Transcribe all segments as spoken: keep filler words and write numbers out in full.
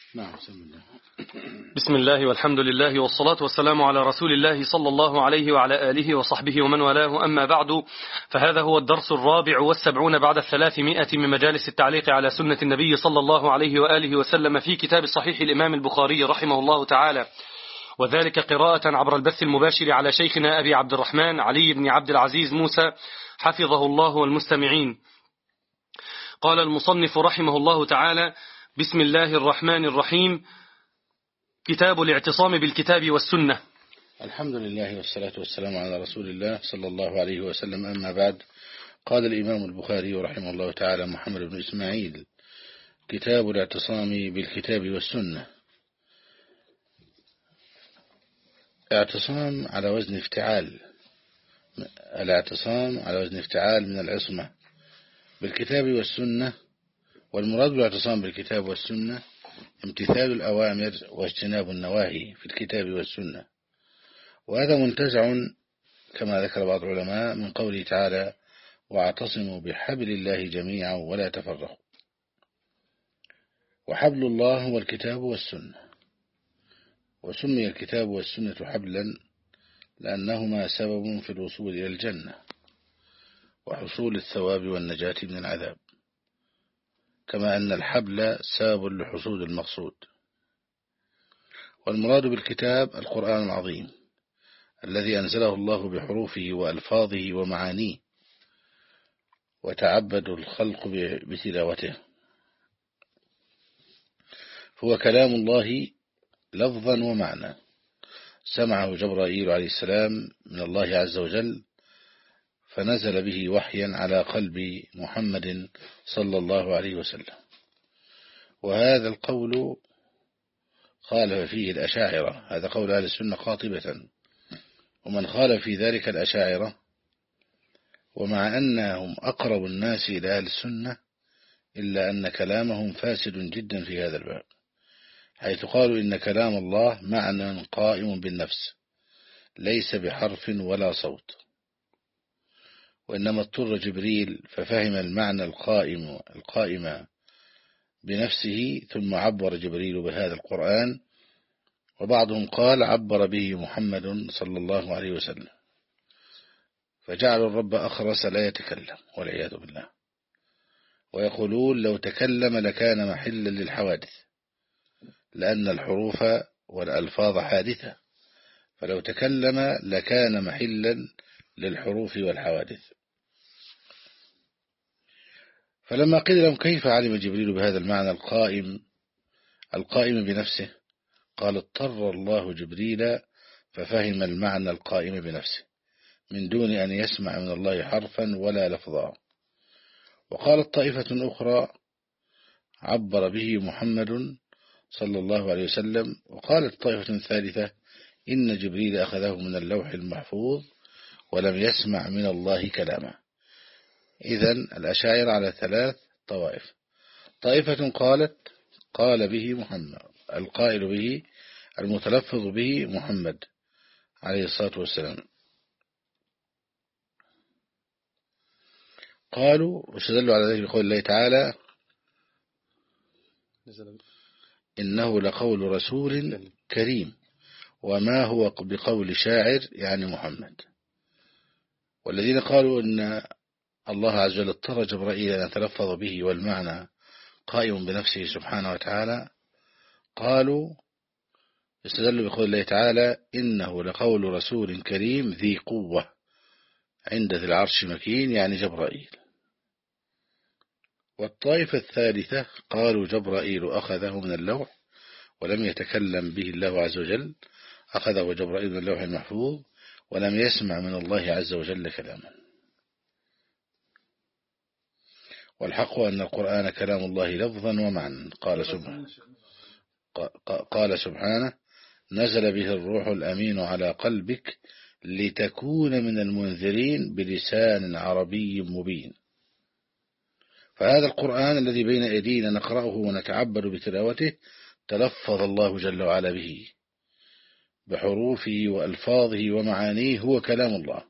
نعم بسم الله. بسم الله والحمد لله والصلاة والسلام على رسول الله صلى الله عليه وعلى آله وصحبه ومن والاه، أما بعد، فهذا هو الدرس الرابع والسبعون بعد الثلاثمائة من مجالس التعليق على سنة النبي صلى الله عليه وآله وسلم في كتاب صحيح الإمام البخاري رحمه الله تعالى، وذلك قراءة عبر البث المباشر على شيخنا أبي عبد الرحمن علي بن عبد العزيز موسى حفظه الله والمستمعين. قال المصنف رحمه الله تعالى: بسم الله الرحمن الرحيم. كتاب الاعتصام بالكتاب والسنة. الحمد لله والصلاة والسلام على رسول الله صلى الله عليه وسلم، أما بعد. قال الإمام البخاري رحمه الله تعالى محمد بن إسماعيل: كتاب الاعتصام بالكتاب والسنة. اعتصام على وزن افتعال، الاعتصام على وزن افتعال من العصمة بالكتاب والسنة، والمراد بالاعتصام بالكتاب والسنة امتثال الأوامر واجتناب النواهي في الكتاب والسنة، وهذا منتزع كما ذكر بعض العلماء من قوله تعالى: واعتصموا بحبل الله جميعا ولا تفرقوا. وحبل الله هو الكتاب والسنة، وسمي الكتاب والسنة حبلا لأنهما سبب في الوصول إلى الجنة وحصول الثواب والنجاة من العذاب، كما أن الحبل سبب لحصول المقصود. والمراد بالكتاب القرآن العظيم الذي أنزله الله بحروفه وألفاظه ومعانيه، وتعبد الخلق بتلاوته، هو كلام الله لفظا ومعنى، سمعه جبرائيل عليه السلام من الله عز وجل، فنزل به وحيا على قلب محمد صلى الله عليه وسلم. وهذا القول خالف فيه الأشاعرة، هذا قول أهل السنة قاطبة، ومن خالف في ذلك الأشاعرة، ومع أنهم أقرب الناس إلى أهل السنة إلا أن كلامهم فاسد جدا في هذا الباب، حيث قالوا إن كلام الله معنى قائم بالنفس ليس بحرف ولا صوت، وإنما اضطر جبريل ففهم المعنى القائم القائم بنفسه، ثم عبر جبريل بهذا القرآن. وبعضهم قال عبر به محمد صلى الله عليه وسلم، فجعل الرب أخرس لا يتكلم والعياذ بالله. ويقولون لو تكلم لكان محلا للحوادث، لأن الحروف والألفاظ حادثة، فلو تكلم لكان محلا للحروف والحوادث. فلما قيل لهم كيف علم جبريل بهذا المعنى القائم القائم بنفسه، قال اضطر الله جبريل ففهم المعنى القائم بنفسه من دون أن يسمع من الله حرفا ولا لفظا. وقالت طائفة أخرى عبر به محمد صلى الله عليه وسلم. وقالت طائفة ثالثة إن جبريل أخذه من اللوح المحفوظ ولم يسمع من الله كلامه. إذن الأشاعرة على ثلاث طوائف: طائفة قالت قال به محمد، القائل به المتلفظ به محمد عليه الصلاة والسلام، قالوا واستدلوا على ذلك بقول الله تعالى: إنه لقول رسول كريم وما هو بقول شاعر، يعني محمد. والذين قالوا إن الله عز وجل اضطر جبرائيل أن يتلفظ به والمعنى قائم بنفسه سبحانه وتعالى، قالوا استدلوا بقول الله تعالى: إنه لقول رسول كريم ذي قوة عند ذي العرش مكين، يعني جبرائيل. والطائفة الثالثة قالوا جبرائيل أخذه من اللوح ولم يتكلم به الله عز وجل، أخذه جبرائيل من اللوح المحفوظ ولم يسمع من الله عز وجل كلاما. والحق أن القرآن كلام الله لفظا ومعنى. قال سبحانه قال سبحانه: نزل به الروح الأمين على قلبك لتكون من المنذرين بلسان عربي مبين. فهذا القرآن الذي بين أيدينا نقرأه ونتعبد بتلاوته تلفظ الله جل وعلا به بحروفه وألفاظه ومعانيه، هو كلام الله،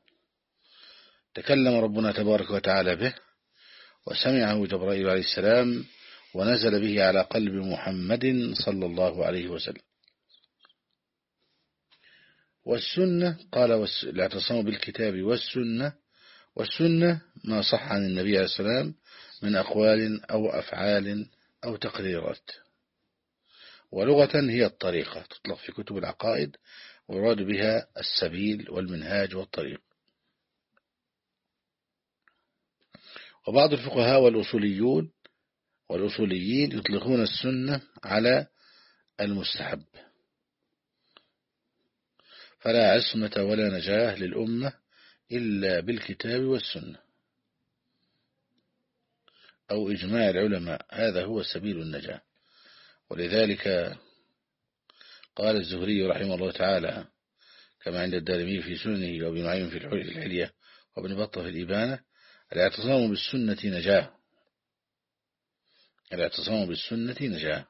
تكلم ربنا تبارك وتعالى به، وسمعه جبرائيل عليه السلام ونزل به على قلب محمد صلى الله عليه وسلم. والسنة قال الاعتصام بالكتاب والسنة، والسنة ما صح عن النبي عليه السلام من أقوال أو أفعال أو تقريرات. ولغة هي الطريقة، تطلق في كتب العقائد ويراد بها السبيل والمنهاج والطريق. وبعض الفقهاء والأصوليون والأصوليين يطلقون السنة على المستحب، فلا عصمة ولا نجاة للأمة إلا بالكتاب والسنة أو إجماع العلماء، هذا هو سبيل النجاة. ولذلك قال الزهري رحمه الله تعالى كما عند الدارمي في سننه وابن نعيم في الحلية وابن بطة في الإبانة: الاعتصام بالسنة نجاة، الاعتصام بالسنة نجاة.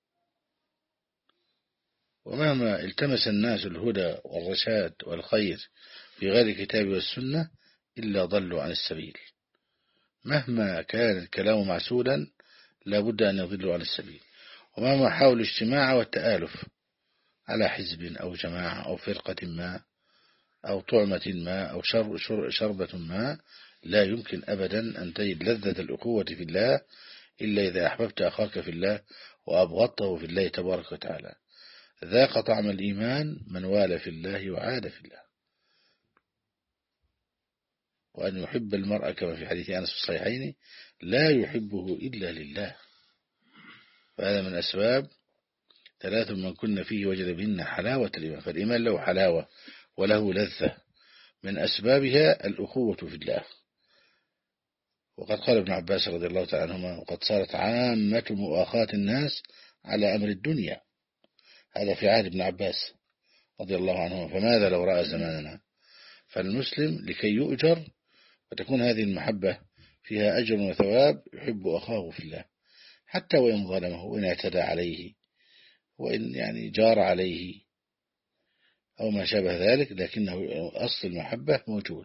ومهما التمس الناس الهدى والرشاد والخير في غير الكتاب والسنة إلا ضلوا عن السبيل، مهما كان الكلام معسولا لا بد أن يضلوا عن السبيل. ومهما حاولوا الاجتماع والتآلف على حزب أو جماعة أو فرقة ما أو طعمة ما أو شربة ما، لا يمكن أبدا أن تجد لذة الأخوة في الله إلا إذا أحببت أخاك في الله وأبغضته في الله تبارك وتعالى. ذاق طعم الإيمان من والى في الله وعاد في الله. وأن يحب المرء كما في حديث أنس في الصحيحين لا يحبه إلا لله. فهذا من أسباب ثلاث من كن فيه وجد بهن حلاوة الإيمان. فالإيمان له حلاوة وله لذة، من أسبابها الأخوة في الله. وقد قال ابن عباس رضي الله تعالى عنهما: وقد صارت عامة مؤاخاة الناس على أمر الدنيا. هذا في عهد ابن عباس رضي الله عنهما، فماذا لو رأى زماننا؟ فالمسلم لكي يؤجر وتكون هذه المحبة فيها أجر وثواب يحب أخاه في الله، حتى وإن ظلمه وإن اعتدى عليه وإن يعني جار عليه أو ما شابه ذلك، لكنه أصل المحبة موجود.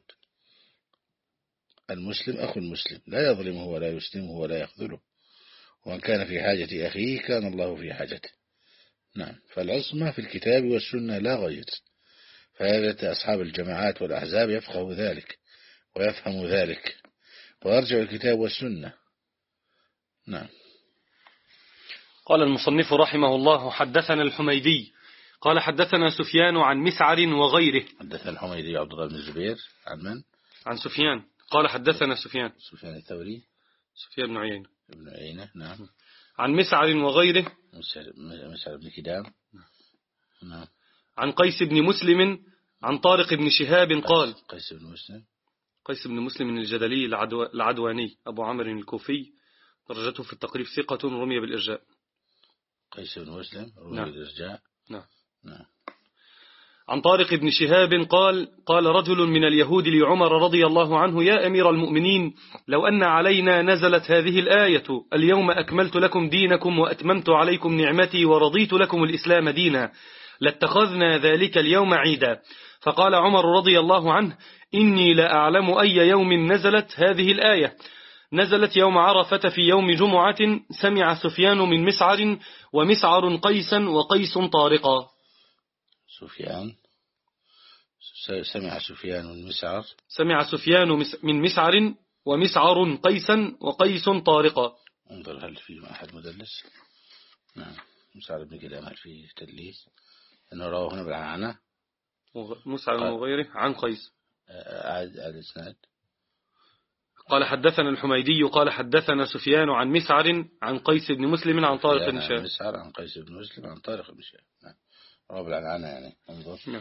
المسلم أخو المسلم لا يظلمه ولا يسلمه ولا يخذله، ومن كان في حاجة أخيه كان الله في حاجته. نعم، فالعصمة في الكتاب والسنة لا غير. فهذا أصحاب الجماعات والأحزاب يفقه ذلك ويفهم ذلك ويرجع الكتاب والسنة. نعم. قال المصنف رحمه الله: حدثنا الحميدي قال حدثنا سفيان عن مسعر وغيره. حدثنا الحميدي عبد الله بن الزبير عن من؟ عن سفيان قال حدثنا سفيان سفيان الثوري سفيان بن عيينة ابن عيينة. نعم. عن مسعر وغيره مسعر بن كدام. نعم. عن قيس بن مسلم عن طارق بن شهاب قال: قيس بن مسلم قيس بن مسلم الجدلي العدو العدواني أبو عمرو الكوفي، درجته في التقريب ثقة رمي بالإرجاء. قيس بن مسلم رمي نعم. بالإرجاء. نعم. نعم. عن طارق بن شهاب قال: قال رجل من اليهود لعمر رضي الله عنه: يا أمير المؤمنين، لو أن علينا نزلت هذه الآية: اليوم أكملت لكم دينكم وأتممت عليكم نعمتي ورضيت لكم الإسلام دينا، لاتخذنا ذلك اليوم عيدا. فقال عمر رضي الله عنه: إني لا أعلم أي يوم نزلت هذه الآية. نزلت يوم عرفة في يوم جمعة، سمع سفيان من مسعر، ومسعر قيسا، وقيس طارقا. سفيان سمع سفيان من مسعر سمع سفيان من مسعر، ومسعر قيسا، وقيس طارقا. انظر هل فيه أحد مدلس؟ نعم. مسعر بن كدام هل فيه تدليس؟ أنه رواه هنا بالعنعنة. مسعر وغيره عن قيس. عاد الإسناد. قال حدثنا الحميدي قال حدثنا سفيان عن مسعر عن قيس بن مسلم عن طارق بن شهاب. مسعر عن قيس بن مسلم عن طارق بن شهاب. نعم. رواه بالعنعنة يعني. انظر. نعم.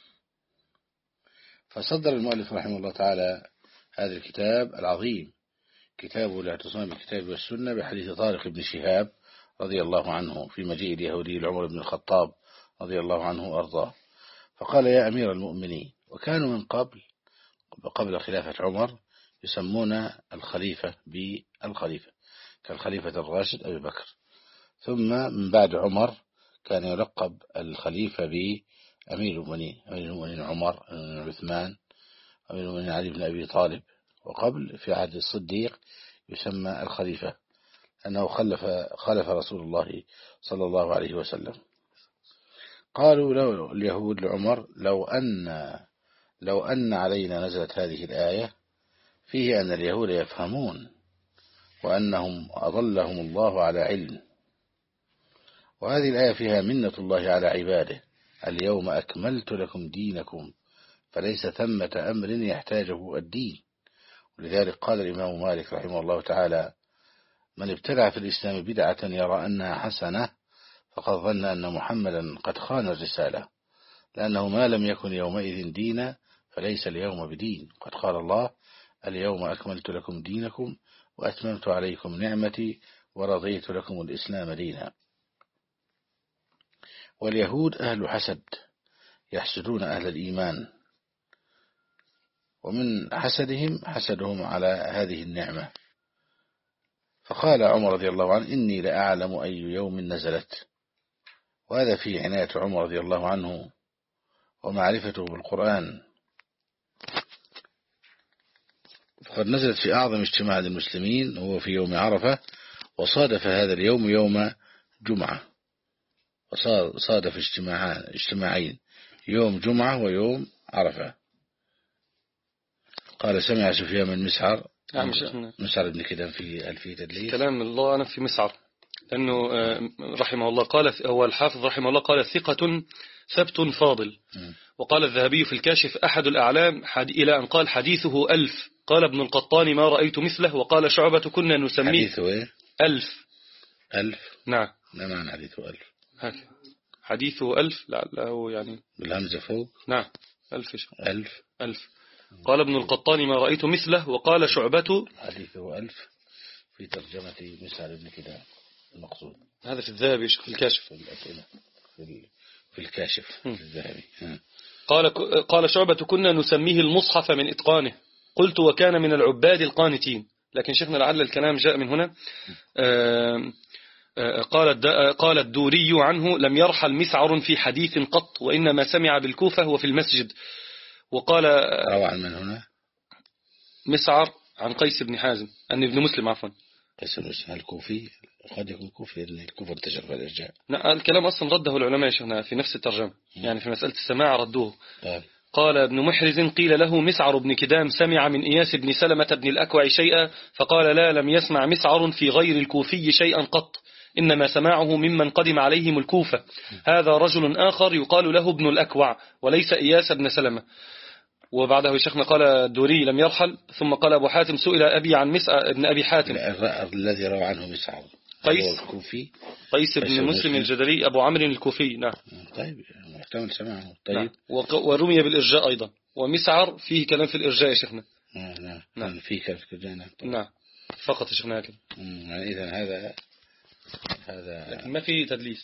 فصدر المؤلف رحمه الله تعالى هذا الكتاب العظيم، كتابه الاعتصام بالكتاب والسنة، بحديث طارق بن شهاب رضي الله عنه في مجيء اليهودي لعمر بن الخطاب رضي الله عنه وأرضاه، فقال: يا أمير المؤمنين. وكانوا من قبل قبل خلافة عمر يسمون الخليفة بالخليفة، كالخليفة الراشد أبي بكر. ثم من بعد عمر كان يلقب الخليفة بأمير المؤمنين، أمير المؤمنين عمر، أمير عثمان، أمير المؤمنين علي بن أبي طالب. وقبل في عهد الصديق يسمى الخليفة أنه خلف خالف رسول الله صلى الله عليه وسلم. قالوا لو اليهود لعمر لو أن لو أن علينا نزلت هذه الآية فيه أن اليهود يفهمون وأنهم أضلهم الله على علم، وهذه الآية فيها منة الله على عباده، اليوم أكملت لكم دينكم، فليس ثمة أمر يحتاجه الدين. ولذلك قال الإمام مالك رحمه الله تعالى: من ابتدع في الإسلام بدعة يرى أنها حسنة فقد ظن أن محمدا قد خان الرسالة، لأنه ما لم يكن يومئذ دينا فليس اليوم بدين. قد قال الله: اليوم أكملت لكم دينكم وأتممت عليكم نعمتي ورضيت لكم الإسلام دينا. واليهود أهل حسد يحسدون أهل الإيمان، ومن حسدهم حسدهم على هذه النعمة. فقال عمر رضي الله عنه: إني لأعلم أي يوم نزلت. وهذا في عناية عمر رضي الله عنه ومعرفته بالقرآن، فقد نزلت في أعظم اجتماع للمسلمين وهو في يوم عرفة، وصادف هذا اليوم يوم جمعة، وصادف اجتماعين يوم جمعة ويوم عرفة. قال: سمع سفيان من مسعر نعم مسعر بن كدام في ألفية تدليس. كلام الله أنا في مسعر، لأنه رحمه الله قال، هو الحافظ رحمه الله قال: ثقة ثبت فاضل. م. وقال الذهبي في الكاشف: أحد الأعلام إلى أن قال حديثه ألف. قال ابن القطان: ما رأيت مثله. وقال شعبة: كنا نسميه حديثه إيه؟ ألف. ألف نعم. لا معنى حديثه ألف؟ هكذا حديثه ألف لعله يعني بالهمزة فوق. نعم ألف ألف ألف. قال ابن القطان: ما رأيت مثله. وقال شعبة: حديثه ألف في ترجمة مسعر بن كدام المقصود. هذا في الذهبي في الكاشف في الأسئلة في, في الكاشف في الذهبي. قال قال شعبة: كنا نسميه المصحف من إتقانه. قلت: وكان من العباد القانتين. لكن شيخنا لعل الكلام جاء من هنا. قال قال الدوري عنه: لم يرحل مسعر في حديث قط، وإنما سمع بالكوفة وفي المسجد. وقال روى عن من هنا؟ مسعر عن قيس بن حازم أن ابن مسلم عفوا. قيس بن مسلم الكوفي، قد يكون كوفي لأن الكوفة انتشر في الإرجاء. لا الكلام أصلا رده العلماء شيخنا في نفس الترجمة، يعني في مسألة السماع ردوه. طيب. قال ابن محرز: قيل له مسعر بن كدام سمع من إياس بن سلمة بن الأكوع شيئا، فقال: لا، لم يسمع مسعر في غير الكوفي شيئا قط، إنما سماعه ممن قدم عليهم الكوفة. هذا رجل آخر يقال له ابن الأكوع وليس إياس بن سلمة. وبعده شيخنا قال الدوري: لم يرحل. ثم قال أبو حاتم: سئل أبي عن مسعر ابن أبي حاتم الذي روى عنه مسعر قيس الكوفي قيس بن مسلم الجدلي أبو عمرو الكوفي. نعم. طيب محتمل سماعه. طيب. نعم. ورمي بالإرجاء أيضا، ومسعر فيه كلام في الإرجاء يا شيخنا. نعم نعم فيه كلام في الإرجاء. نعم نعم فقط يا شيخنا هكذا. يعني إذا هذا هذا لكن ما فيه تدليس.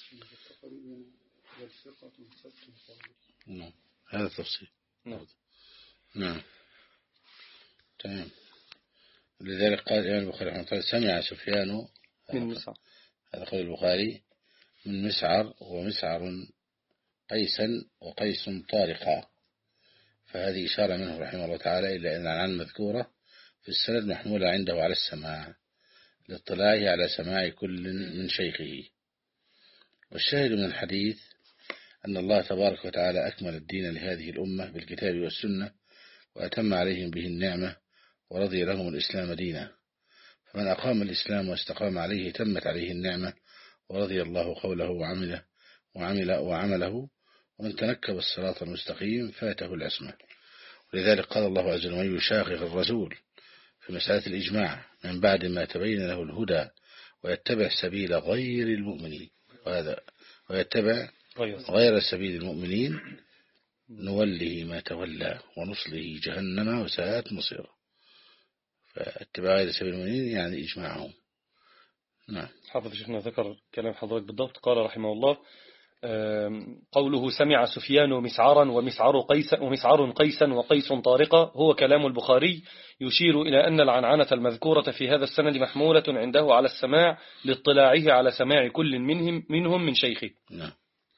نعم هذا تفصيل. نعم نعم تمام. لذلك قال الإمام البخاري رحمه الله: سمع سفيان من مسعر. هذا قول البخاري من مسعر، ومسعر قيسا وقيس طارقا. فهذه إشارة منه رحمه الله تعالى إلى أن العن مذكورة في السند محمولة عنده على السماع لاطلاعه على سماع كل من شيخه. والشاهد من الحديث أن الله تبارك وتعالى أكمل الدين لهذه الأمة بالكتاب والسنة، وأتم عليهم به النعمة، ورضي لهم الإسلام دينا. فمن أقام الإسلام واستقام عليه تمت عليه النعمة، ورضي الله قوله وعمله وعمل وعمله. ومن تنكب الصراط المستقيم فاته العصمة. ولذلك قال الله عز وجل: من يشاقق الرسول في مسألة الإجماع من بعد ما تبين له الهدى ويتبع سبيل غير المؤمنين، وهذا ويتبع غير سبيل المؤمنين نوله ما تولى ونصله جهنم وساءت مصيره. فاتباع غير سبيل المؤمنين يعني إجماعهم. نعم. حافظ شيخنا ذكر كلام حضرتك بالضبط. قال رحمه الله: قوله سمع سفيان مسعرا ومسعر قيسا ومسعر قيسا وقيس طارقا هو كلام البخاري، يشير إلى أن العنعنة المذكورة في هذا السند محمولة عنده على السماع لاطلاعه على سماع كل منهم منهم من شيخه. نعم.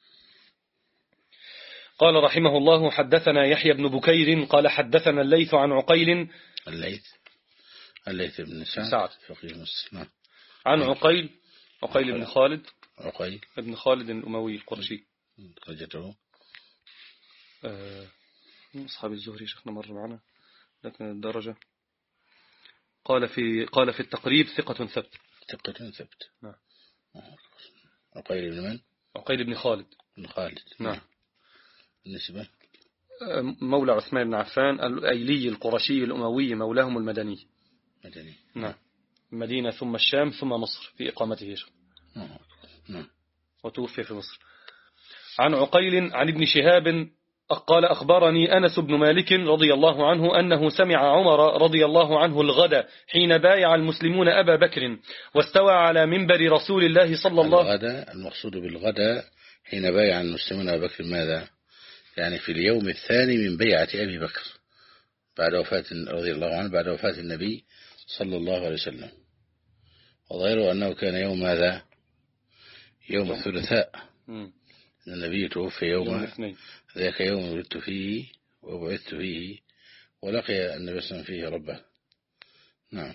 قال رحمه الله: حدثنا يحيى بن بكير قال حدثنا الليث عن عقيل الليث الليث بن سعد سعد فقيه مسلم. عن عقيل عقيل بن خالد عقيل ابن خالد الأموي القرشي. درجته أه أصحاب الزهري شيخنا مر معنا، لكن الدرجة قال في قال في التقريب ثقة ثبت. ثقة ثبت. نعم. عقيل بن من؟ عقيل بن خالد. بن خالد. نعم. النسبة مولى عثمان بن عفان الأيلي القرشي الأموي مولاهم المدني. مدني. نعم. المدينة ثم الشام ثم مصر في إقامته. نعم. وتوفي في مصر. عن عقيل عن ابن شهاب قال أخبرني أنس بن مالك رضي الله عنه أنه سمع عمر رضي الله عنه الغد حين بايع المسلمون أبا بكر واستوى على منبر رسول الله صلى الله عليه وسلم. الغد المقصود بالغد حين بايع المسلمون أبا بكر ماذا؟ يعني في اليوم الثاني من بيعة أبي بكر بعد وفاة رضي الله عنه بعد وفاة النبي صلى الله عليه وسلم، وظاهره أنه كان يوم ماذا؟ يوم الثلاثاء. النبي توفي يوم ذاك يوم ولدت فيه وبعثت فيه ولقي النبي صلى الله عليه وسلم فيه ربه. نعم.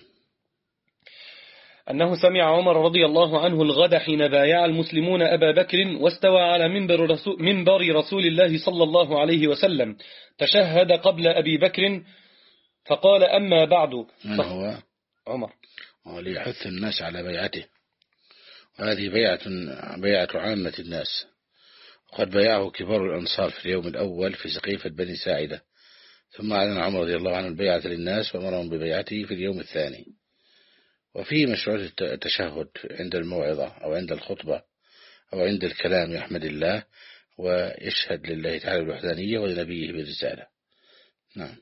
أنه سمع عمر رضي الله عنه الغد حين بايع المسلمون أبا بكر واستوى على منبر رسول, منبر رسول الله صلى الله عليه وسلم تشهد قبل أبي بكر فقال أما بعد. من هو؟ عمر. وليحث الناس على بيعته، وهذه بيعة بيعة عامة الناس، وقد بايعه كبار الأنصار في اليوم الأول في سقيفة بني ساعدة، ثم أعلن عمر رضي الله عنه البيعة للناس وأمرهم ببيعته في اليوم الثاني. وفيه مشروع التشهد عند الموعظة أو عند الخطبة أو عند الكلام يحمد الله ويشهد لله تعالى بالوحدانية ولنبيه بالرسالة. نعم.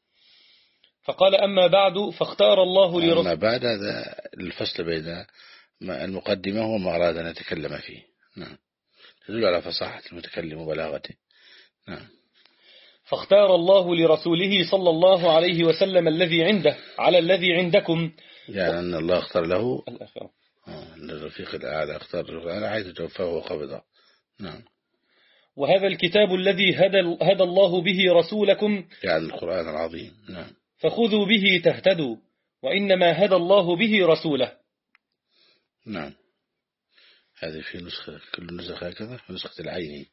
فقال أما بعد فاختار الله لرسوله. أما بعد هذا الفصل بين المقدمة وما أراد أن نتكلم فيه. نعم. تدل على فصاحة المتكلم وبلاغته. نعم. فاختار الله لرسوله صلى الله عليه وسلم الذي عنده على الذي عندكم، يعني أن الله اختار له الآخرة. آه الرفيق الأعلى اختار الرفيق حيث توفاه وقبضه. نعم. وهذا الكتاب الذي هدى, هدى الله به رسولكم، يعني القرآن العظيم. نعم. فخذوا به تهتدوا، وإنما هدى الله به رسوله. نعم. هذه في نسخة كل نسخة هكذا في نسخة العيني،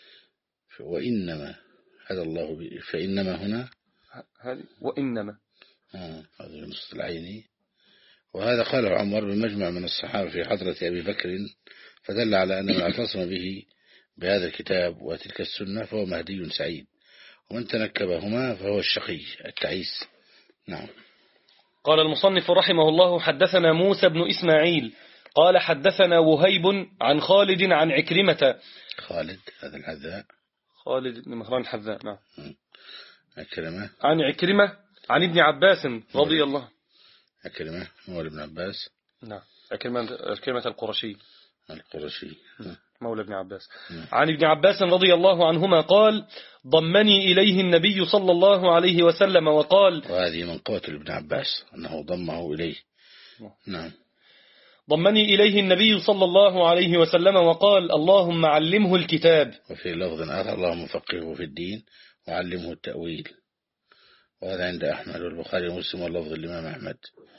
وإنما هدى الله به، فإنما هنا هذه وإنما آه هذه نسخة العيني. وهذا قاله عمر بمجمع من الصحابة في حضرة أبي بكر، فدل على أن من اعتصم به بهذا الكتاب وتلك السنة فهو مهدي سعيد، ومن تنكبهما فهو الشقي التعيس. نعم. قال المصنف رحمه الله حدثنا موسى بن إسماعيل قال حدثنا وهيب عن خالد عن عكرمة. خالد هذا الحذاء، خالد بن مهران الحذاء. نعم. عكرمة عن عكرمة عن ابن عباس رضي الله. عكرمة هو ابن عباس. نعم. عكرمة عكرمة القرشي القرشي مولى ابن عباس. عن ابن عباس رضي الله عنهما قال ضمني إليه النبي صلى الله عليه وسلم وقال، وهذه من قوة ابن عباس أنه ضمه إليه. نعم. ضمني إليه النبي صلى الله عليه وسلم وقال اللهم علمه الكتاب. وفي لفظ آخر اللهم فقهه في الدين وعلمه التأويل، وهذا عند أحمد والبخاري ومسلم واللفظ الإمام أحمد.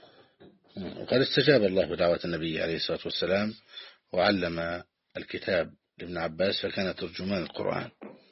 وقد استجاب الله بدعوة النبي عليه الصلاة والسلام وعلم الكتاب لابن عباس فكان ترجمان القرآن.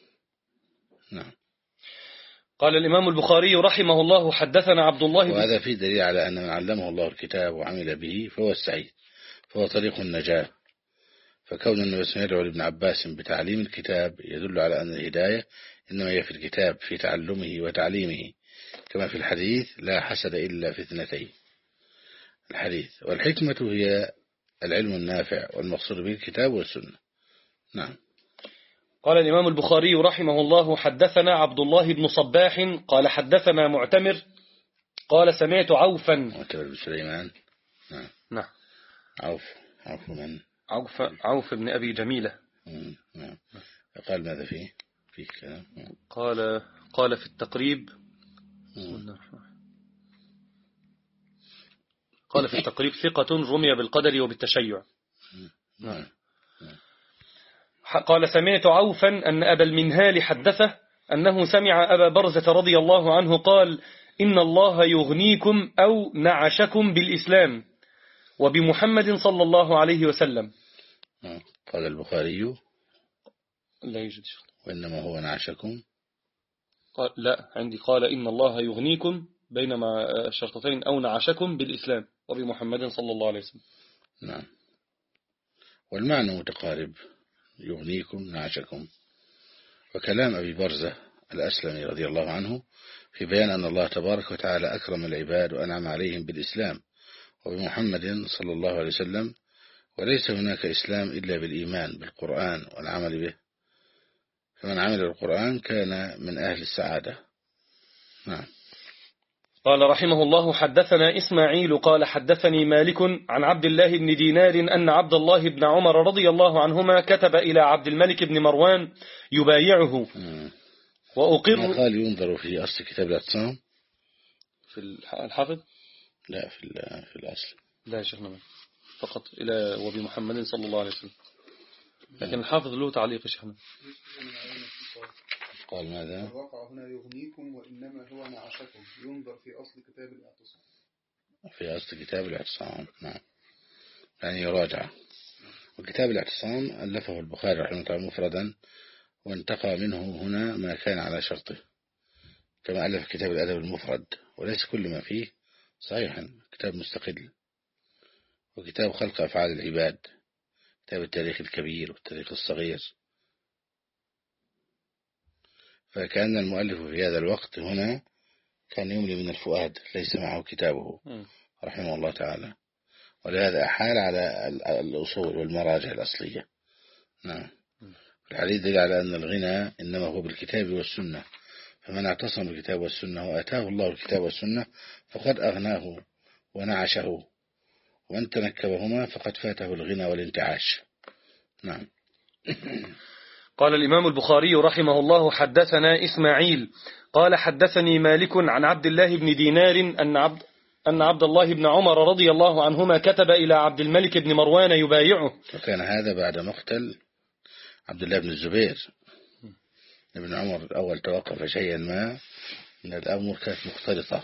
نعم. قال الإمام البخاري رحمه الله حدثنا عبد الله، وهذا فيه دليل على أن من علمه الله الكتاب وعمل به فهو السعيد، فهو طريق النجاة. فكون النبي صلى الله عليه وسلم يدعو لابن عباس بتعليم الكتاب يدل على أن الهداية إنما هي في الكتاب في تعلمه وتعليمه، كما في الحديث لا حسد إلا في اثنتين الحديث. والحكمة هي العلم النافع والمقصود به الكتاب والسنة. نعم. قال الإمام البخاري رحمه الله حدثنا عبد الله بن صباح قال حدثنا معتمر قال سمعت عوفا. معتمر بن سليمان. نعم. نعم. عوف عوف من عوف عوف بن أبي جميلة. نعم. قال ماذا فيه فيه كلام. قال قال في التقريب قال في التقريب ثقة رمي بالقدر وبالتشيع. نعم. قال سمعت عوفا أن أبا المنهال حدثه أنه سمع أبا برزة رضي الله عنه قال إن الله يغنيكم أو نعشكم بالإسلام، وبمحمد صلى الله عليه وسلم. قال البخاري لا يوجد. وإنما هو نعشكم. قال لا، عندي قال إن الله يغنيكم، بينما الشرطتين أو نعشكم بالإسلام وبمحمد صلى الله عليه وسلم. نعم، والمعنى متقارب، يغنيكم نعشكم. وكلام أبي برزة الأسلمي رضي الله عنه في بيان أن الله تبارك وتعالى أكرم العباد وأنعم عليهم بالإسلام وبمحمد صلى الله عليه وسلم، وليس هناك إسلام إلا بالإيمان بالقرآن والعمل به، فمن عمل بالقرآن كان من أهل السعادة. نعم. قال رحمه الله: حدثنا إسماعيل قال حدثني مالك عن عبد الله بن دينار أن عبد الله بن عمر رضي الله عنهما كتب إلى عبد الملك بن مروان يبايعه. وأقر. ما قال ينظر في أصل كتاب الاعتصام في الحافظ؟ لا، في في الأصل لا يا شيخنا، فقط إلى وبمحمد صلى الله عليه وسلم، لكن الحافظ له تعليق يا شيخنا. قال ماذا؟ الواقع هنا يغنيكم وإنما هو نعشكم، ينظر في أصل كتاب الاعتصام. في أصل كتاب الاعتصام، نعم، يعني يراجع. وكتاب الاعتصام ألفه البخاري رحمه الله مفردا، وانتقى منه هنا ما كان على شرطه، كما ألف كتاب الأدب المفرد، وليس كل ما فيه صحيحا، كتاب مستقل. وكتاب خلق أفعال العباد، كتاب التاريخ الكبير والتاريخ الصغير. فكان المؤلف في هذا الوقت هنا كان يملي من الفؤاد، ليس معه كتابه رحمه الله تعالى، ولهذا أحال على الأصول والمراجع الأصلية. نعم. الحديث دل على أن الغنى إنما هو بالكتاب والسنة، فمن اعتصم بالكتاب والسنة وأتاه الله الكتاب والسنة فقد أغناه ونعشه، ومن تنكبهما فقد فاته الغنى والانتعاش. نعم. قال الإمام البخاري رحمه الله: حدثنا إسماعيل قال حدثني مالك عن عبد الله بن دينار أن عبد أن عبد الله بن عمر رضي الله عنهما كتب إلى عبد الملك بن مروان يبايعه. وكان هذا بعد مقتل عبد الله بن الزبير. ابن عمر الأول توقف شيئا ما من الأمور كانت مختلطة،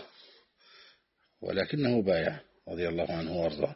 ولكنه بايع رضي الله عنه وارضاه.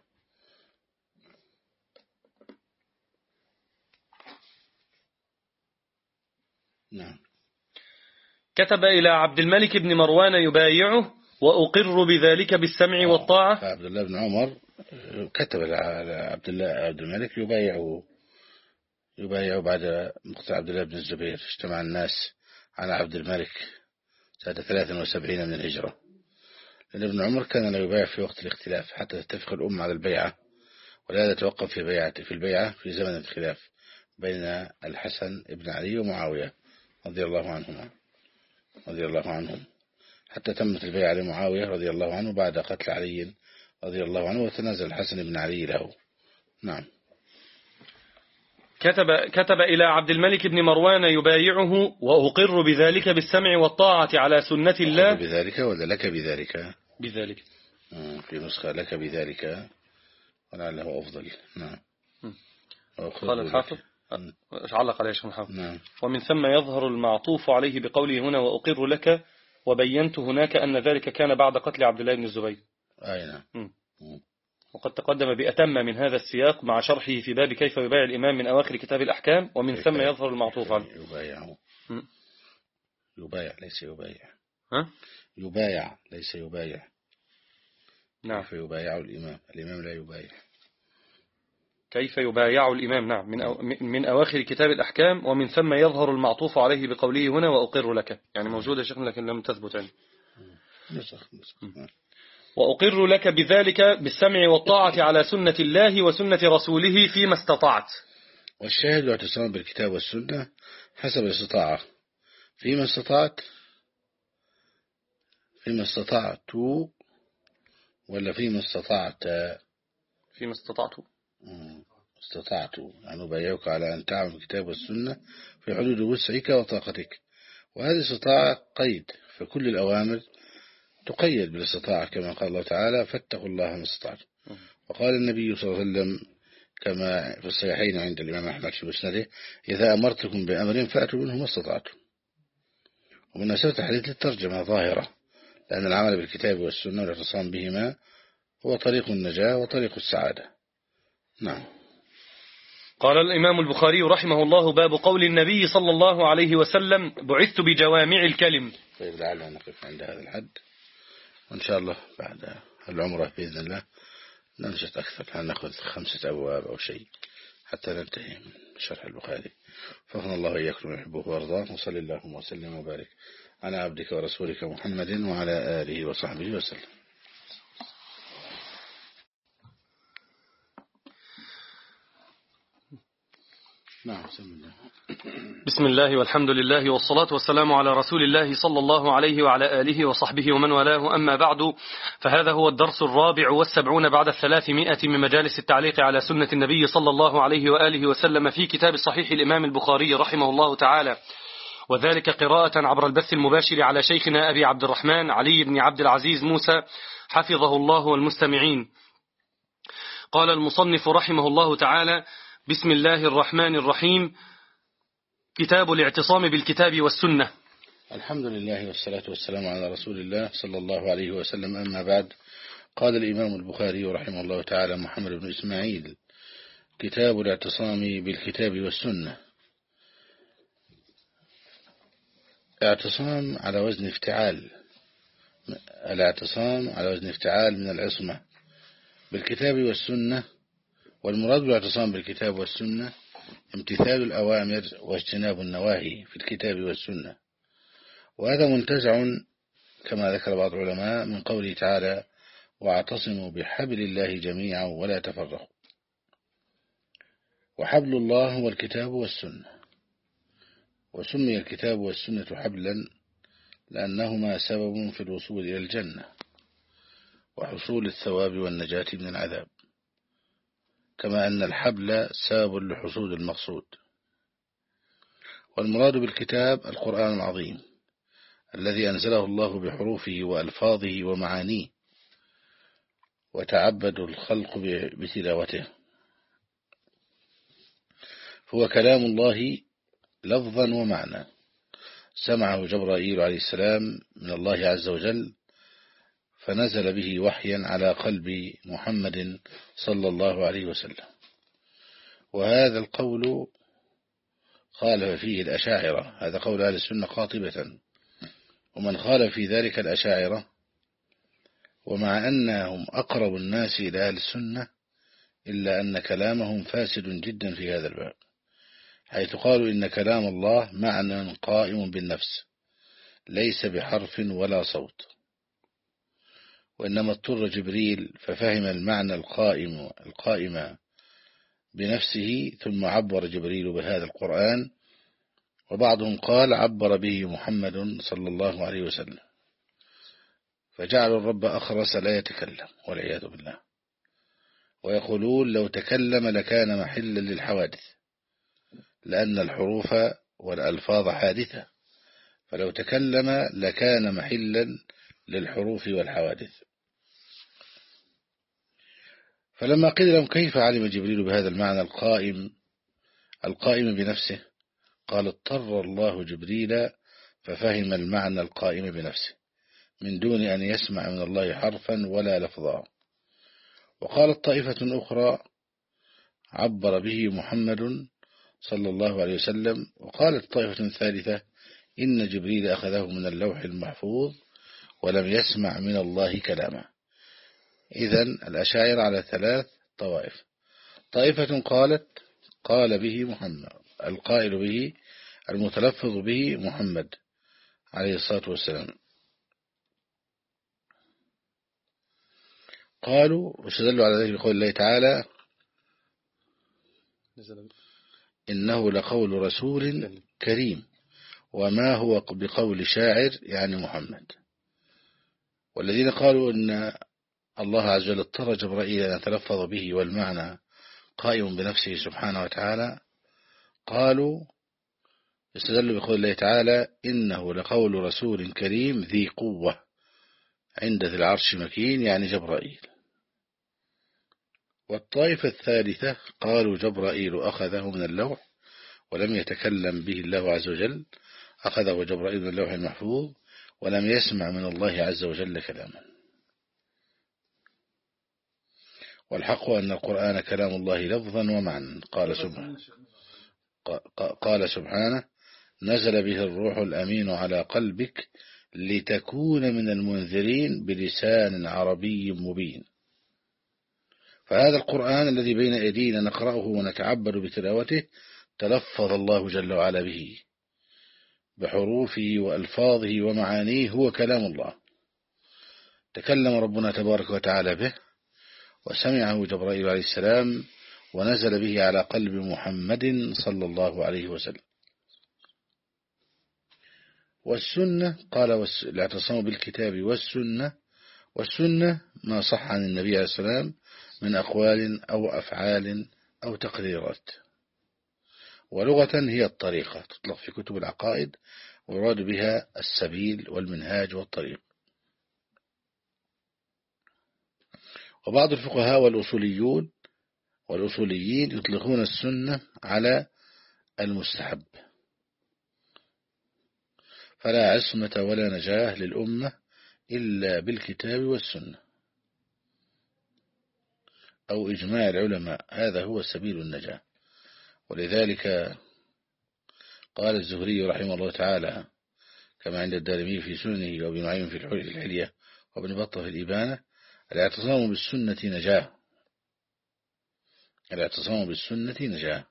نعم. كتب إلى عبد الملك بن مروان يبايعه وأقر بذلك بالسمع والطاعة. عبد الله بن عمر كتب على عبد الله عبد الملك يبايعه يبايعه بعد مقتل عبد الله بن الزبير. اجتمع الناس على عبد الملك سنة ثلاث وسبعين من الهجرة، لأن ابن عمر كان لا يبايع في وقت الاختلاف حتى تتفق الأمة على البيعة، ولهذا توقف في بيعة في البيعة في زمن الخلاف بين الحسن ابن علي ومعاوية رضي الله عنهما رضي الله عنهم، حتى تمت البيعة لمعاوية رضي الله عنه بعد قتل علي رضي الله عنه، وتنازل الحسن بن علي له. نعم. كتب كتب إلى عبد الملك بن مروان يبايعه وأقر بذلك بالسمع والطاعة على سنة الله. بذلك ولا لك بذلك؟ بذلك. في نسخة لك بذلك ولعله أفضل. نعم. قال الحافظ علق عليه شيخ الحافظ. نعم. ومن ثم يظهر المعطوف عليه بقوله هنا وأقر لك، وبينت هناك أن ذلك كان بعد قتل عبد الله بن الزبير. أي نعم. وقد تقدم بأتم من هذا السياق مع شرحه في باب كيف يبايع الإمام من أواخر كتاب الأحكام. ومن ثم يظهر المعطوف عليه. يبايع يبايع ليس يبايع. ها؟ يبايع ليس يبايع. نعم. كيف يبايع الإمام؟ الإمام لا يبايع. كيف يبايع الإمام. نعم. من أو من أواخر كتاب الأحكام. ومن ثم يظهر المعطوف عليه بقوله هنا وأقر لك، يعني موجودة شيخنا لكن لم تثبت يعني. نسخ نسخ. وأقر لك بذلك بالسمع والطاعة على سنة الله وسنة رسوله فيما استطعت. والشاهد الاعتصام بالكتاب والسنة حسب الاستطاعة، فيما استطعت فيما استطعت ولا فيما استطعت فيما استطعت استطعت يعني بايعك على أن تعمل الكتاب والسنة في حدود وسعك وطاقتك، وهذه استطاعة قيد، فكل الأوامر تقيد بالاستطاعة كما قال الله تعالى فاتقوا الله ما استطعتم. وقال النبي صلى الله عليه وسلم كما في الصحيحين عند الإمام أحمد في مسنده إذا أمرتكم بأمر فأتوا منه ما استطعتم. ومن أسباب الحديث للترجمة ظاهرة، لأن العمل بالكتاب والسنة والاعتصام بهما هو طريق النجاة وطريق السعادة. نعم. قال الإمام البخاري رحمه الله: باب قول النبي صلى الله عليه وسلم: بعثت بجوامع الكلم. طيب لعلنا نقف عند هذا الحد، وإن شاء الله بعد العمرة بإذن الله ننشط أكثر، نأخذ خمسة أبواب أو شيء حتى ننتهي من شرح البخاري. فقنا الله إياكم يحبه وارضاه، وصلى اللهم وسلم وبارك على عبدك ورسولك محمد وعلى آله وصحبه وسلم. نعم. بسم الله والحمد لله والصلاة والسلام على رسول الله صلى الله عليه وعلى آله وصحبه ومن والاه، أما بعد، فهذا هو الدرس الرابع والسبعون بعد الثلاثمائة من مجالس التعليق على سنة النبي صلى الله عليه وآله وسلم في كتاب صحيح الإمام البخاري رحمه الله تعالى، وذلك قراءة عبر البث المباشر على شيخنا أبي عبد الرحمن علي بن عبد العزيز موسى حفظه الله والمستمعين. قال المصنف رحمه الله تعالى: بسم الله الرحمن الرحيم. كتاب الاعتصام بالكتاب والسنة. الحمد لله والصلاة والسلام على رسول الله صلى الله عليه وسلم، أما بعد. قال الإمام البخاري رحمه الله تعالى: محمد بن إسماعيل. كتاب الاعتصام بالكتاب والسنة. اعتصام على وزن افتعال، الاعتصام على وزن افتعال من العصمة بالكتاب والسنة. والمراد بالاعتصام بالكتاب والسنة امتثال الأوامر واجتناب النواهي في الكتاب والسنة، وهذا منتزع كما ذكر بعض العلماء من قوله تعالى: واعتصموا بحبل الله جميعا ولا تفرقوا. وحبل الله هو الكتاب والسنة، وسمي الكتاب والسنة حبلا لأنهما سبب في الوصول إلى الجنة وحصول الثواب والنجاة من العذاب، كما أن الحبل سبب لحصول المقصود. والمراد بالكتاب القرآن العظيم الذي أنزله الله بحروفه وألفاظه ومعانيه، وتعبد الخلق بتلاوته، هو كلام الله لفظا ومعنى، سمعه جبرائيل عليه السلام من الله عز وجل، فنزل به وحيا على قلب محمد صلى الله عليه وسلم. وهذا القول خالف فيه الأشاعرة، هذا قول أهل السنة قاطبة، ومن خالف في ذلك الأشاعرة، ومع أنهم أقرب الناس إلى أهل السنة، إلا أن كلامهم فاسد جدا في هذا الباب، حيث قالوا إن كلام الله معنى قائم بالنفس ليس بحرف ولا صوت، وإنما اضطر جبريل ففهم المعنى القائم القائم بنفسه، ثم عبر جبريل بهذا القرآن. وبعضهم قال عبر به محمد صلى الله عليه وسلم، فجعل الرب أخرس لا يتكلم والعياذ بالله، ويقولون لو تكلم لكان محلا للحوادث، لأن الحروف والألفاظ حادثة، فلو تكلم لكان محلا للحروف والحوادث. فلما قيل لهم كيف علم جبريل بهذا المعنى القائم القائم بنفسه، قال اضطر الله جبريل ففهم المعنى القائم بنفسه من دون أن يسمع من الله حرفا ولا لفظا. وقالت طائفة أخرى عبر به محمد صلى الله عليه وسلم. وقالت طائفة ثالثة إن جبريل أخذه من اللوح المحفوظ ولم يسمع من الله كلامه. إذن الأشاعرة على ثلاث طوائف: طائفة قالت قال به محمد، القائل به المتلفظ به محمد عليه الصلاة والسلام، قالوا واستدلوا على ذلك بقول الله تعالى: إنه لقول رسول كريم وما هو بقول شاعر، يعني محمد. والذين قالوا إن الله عز وجل اضطر جبرائيل أن يتلفظ به والمعنى قائم بنفسه سبحانه وتعالى، قالوا استدلوا بقول الله تعالى: إنه لقول رسول كريم ذي قوة عند ذي العرش مكين، يعني جبرائيل. والطائفة الثالثة قالوا جبرائيل أخذه من اللوح ولم يتكلم به الله عز وجل، أخذه جبرائيل من اللوح المحفوظ ولم يسمع من الله عز وجل كلاما. والحق أن القرآن كلام الله لفظا ومعنى. قال سبحانه قال سبحانه نزل به الروح الأمين على قلبك لتكون من المنذرين بلسان عربي مبين. فهذا القرآن الذي بين أيدينا نقرأه ونتعبد بتلاوته تلفظ الله جل وعلا به بحروفه وألفاظه ومعانيه، هو كلام الله. تكلم ربنا تبارك وتعالى به وسمعه جبرائيل عليه السلام ونزل به على قلب محمد صلى الله عليه وسلم. والسنة قال الاعتصام بالكتاب والسنة، والسنة ما صح عن النبي عليه السلام من أقوال أو أفعال أو تقريرات. ولغة هي الطريقة، تطلق في كتب العقائد ويراد بها السبيل والمنهاج والطريق. وبعض الفقهاء والأصوليون والأصوليين يطلقون السنة على المستحب. فلا عصمة ولا نجاة للأمة إلا بالكتاب والسنة أو إجماع العلماء، هذا هو سبيل النجاة. ولذلك قال الزهري رحمه الله تعالى كما عند الدارمي في سننه وابن نعيم في الحلية وابن بطة في الإبانة: الاعتصام بالسنة نجاة، الاعتصام بالسنة نجاة.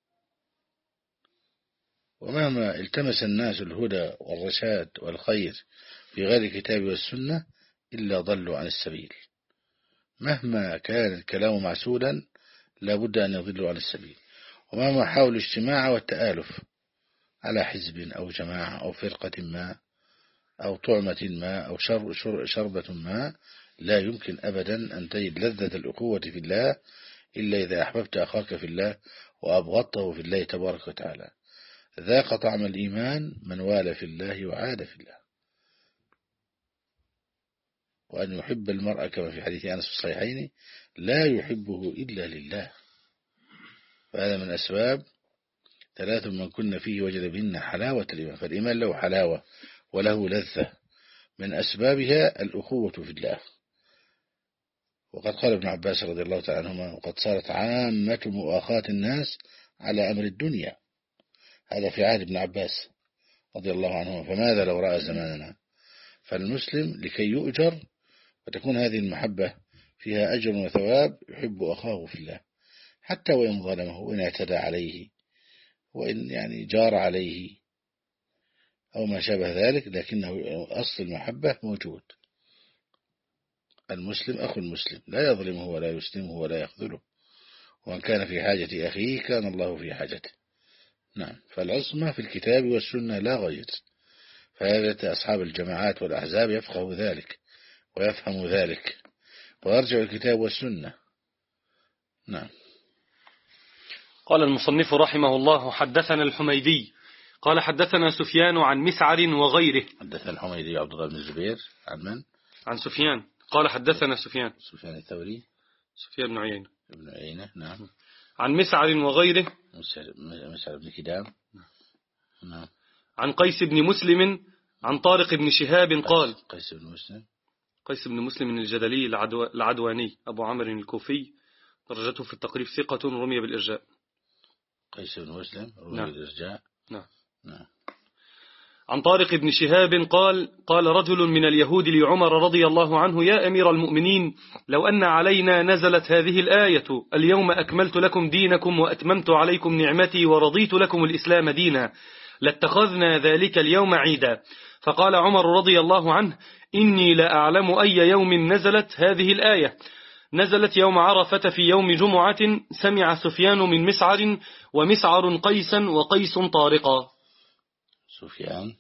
ومهما التمس الناس الهدى والرشاد والخير في غير الكتاب والسنة إلا ضلوا عن السبيل. مهما كان الكلام معسولا لا بد أن يضلوا عن السبيل. ومهما حاولوا الاجتماع والتآلف على حزب أو جماعة أو فرقة ما أو طعمة ما أو شر شر شربة ما، لا يمكن أبدا أن تجد لذة الأخوة في الله إلا إذا أحببت أخاك في الله وأبغضته في الله تبارك وتعالى. ذاق طعم الإيمان من والى في الله وعاد في الله. وأن يحب المرء كما في حديث أنس في الصحيحين لا يحبه إلا لله. فهذا من أسباب ثلاث من كن فيه وجد بهن حلاوة الإيمان. فالإيمان له حلاوة وله لذة، من أسبابها الأخوة في الله. وقد قال ابن عباس رضي الله تعالى عنهما: وقد صارت عامة مؤاخاة الناس على أمر الدنيا. هذا في عهد ابن عباس رضي الله عنهما، فماذا لو رأى زماننا؟ فالمسلم لكي يؤجر وتكون هذه المحبة فيها أجر وثواب يحب أخاه في الله، حتى وإن ظلمه وإن اعتدى عليه وإن يعني جار عليه أو ما شابه ذلك، لكنه أصل المحبة موجود. المسلم أخو المسلم لا يظلمه ولا يسلمه ولا يخذله، ومن كان في حاجة أخيه كان الله في حاجته. نعم. فالعصمة في الكتاب والسنة لا غير. فهذا أصحاب الجماعات والأحزاب يفقه ذلك ويفهم ذلك ويرجع الكتاب والسنة. نعم. قال المصنف رحمه الله: حدثنا الحميدي قال حدثنا سفيان عن مسعر وغيره. حدثنا الحميدي عبد الله بن الزبير عن من؟ عن سفيان قال حدثنا سفيان سفيان الثوري سفيان بن عيينة ابن عيينة. نعم. عن مسعر وغيره مسعر بن كدام. نعم. عن قيس بن مسلم عن طارق بن شهاب قال: قيس بن مسلم قيس بن مسلم الجدلي العدو العدواني أبو عمرو الكوفي، درجته في التقريب ثقة رمي بالإرجاء. قيس بن مسلم رمي نعم. بالإرجاء. نعم. نعم. عن طارق بن شهاب قال: قال رجل من اليهود لعمر رضي الله عنه: يا أمير المؤمنين، لو أن علينا نزلت هذه الآية: اليوم أكملت لكم دينكم وأتممت عليكم نعمتي ورضيت لكم الإسلام دينا، لاتخذنا ذلك اليوم عيدا. فقال عمر رضي الله عنه: إني لا أعلم أي يوم نزلت هذه الآية. نزلت يوم عرفة في يوم جمعة، سمع سفيان من مسعر ومسعر قيسا وقيس طارقا. سفيان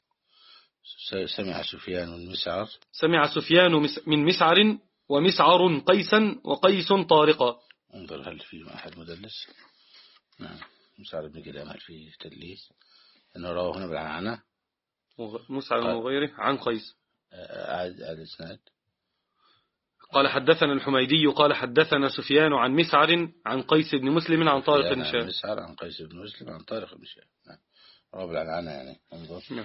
سمع سفيان من مسعر سمع سفيان من مسعر ومسعر قيسا وقيس طارقا. انظر هل فيه أحد مدلس؟ نعم. مسعر بن كدام هل فيه تدليس؟ أنه رواه هنا بالعنعنة مسعر وغيره عن قيس. أعد الإسناد. قال حدثنا الحميدي قال حدثنا سفيان عن مسعر عن قيس بن مسلم عن طارق بن شهاب. مسعر عن قيس بن مسلم عن طارق بن شهاب. نعم. رواه بالعنعنة يعني. انظر. نعم.